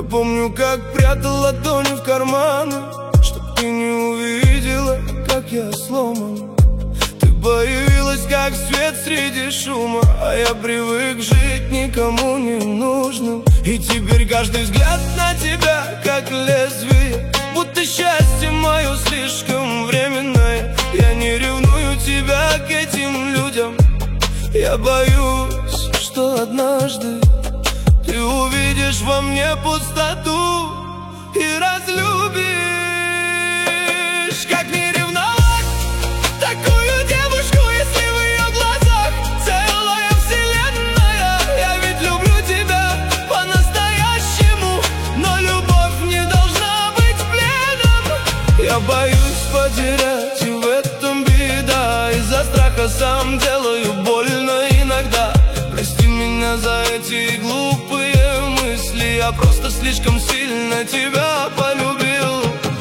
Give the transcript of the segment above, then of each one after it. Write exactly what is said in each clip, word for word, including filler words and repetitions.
помню, как прятал ладони в карманы, чтоб ты не увидела, как я сломан. Ты появилась, как свет среди шума, а я привык жить никому не нужным. И теперь каждый взгляд на тебя, как лезвие, будто счастье мое слишком временное. Я не ревную тебя к этим людям. Я боюсь, что однажды ты увидишь во мне пустоту и разлюбишь. Как не ревновать такую девушку, если в ее глазах целая вселенная? Я ведь люблю тебя по-настоящему, но любовь не должна быть пленом. Я боюсь потерять, и в этом беда. Из-за страха сам делаю больно иногда. Прости меня за эти глупые мысли, я просто слишком сильно тебя полюбил.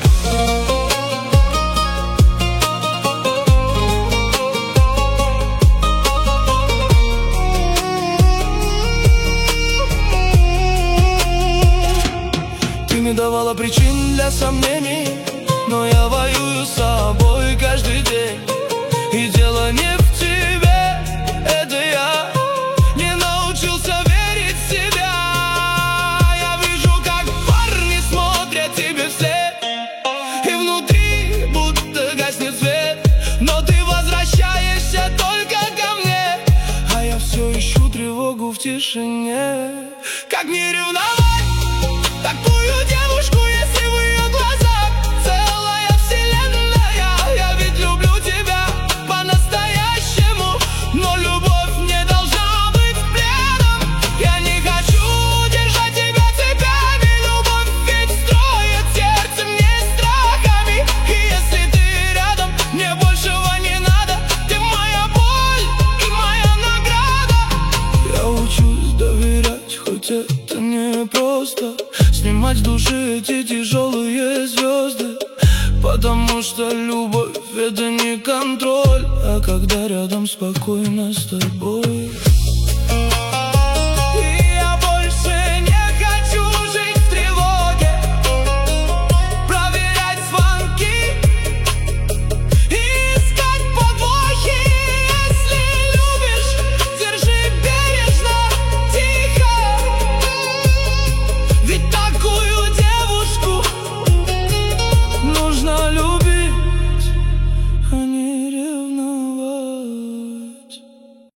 Ты не давала причин для сомнений, но я воюю с собой каждый день. И дело не в тебе, это я не научился верить в себя. Я вижу, как парни смотрят тебе вслед, и внутри будто гаснет свет. Но ты возвращаешься только ко мне, а я все ищу тревогу в тишине. Как не ревновать такую девушку, если в ее глазах целая вселенная? Я ведь люблю тебя по-настоящему, но любовь не должна быть пленом. Я не хочу держать тебя цепями, любовь ведь строит сердце мне страхами. И если ты рядом, мне большего не надо. Ты моя боль и моя награда. Я учусь доверять, хоть это не просто, снимать с души эти тяжелые звезды. Потому что любовь — это не контроль, а когда рядом спокойно с тобой.